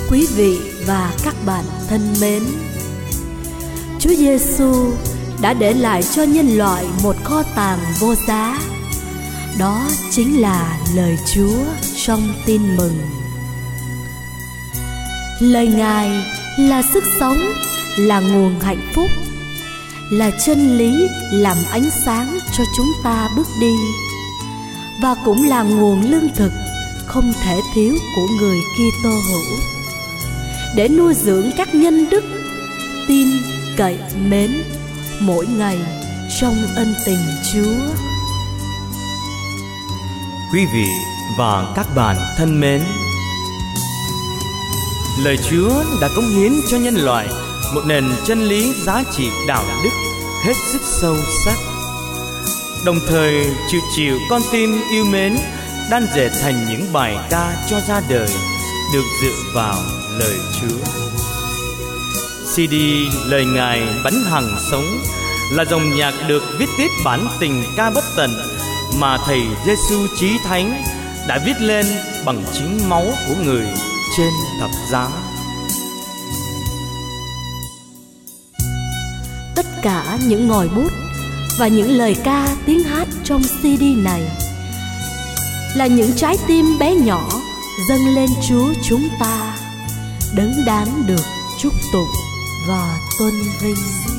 Quý vị và các bạn thân mến, Chúa Giêsu đã để lại cho nhân loại một kho tàng vô giá. Đó chính là lời Chúa trong Tin Mừng. Lời Ngài là sức sống, là nguồn hạnh phúc, là chân lý làm ánh sáng cho chúng ta bước đi, và cũng là nguồn lương thực không thể thiếu của người Kitô hữu, để nuôi dưỡng các nhân đức tin, cậy, mến mỗi ngày trong ân tình Chúa. Quý vị và các bạn thân mến, lời Chúa đã cống hiến cho nhân loại một nền chân lý giá trị đạo đức hết sức sâu sắc, đồng thời chịu con tim yêu mến đan dệt thành những bài ca cho ra đời được dựa vào lời Chúa. CD Lời Ngài Bánh Hằng Sống là dòng nhạc được viết tiếp bản tình ca bất tận mà Thầy Giêsu Chí Thánh đã viết lên bằng chính máu của người trên thập giá. Tất cả những ngòi bút và những lời ca tiếng hát trong CD này là những trái tim bé nhỏ dâng lên Chúa chúng ta, đấng đáng được chúc tụng và tôn vinh.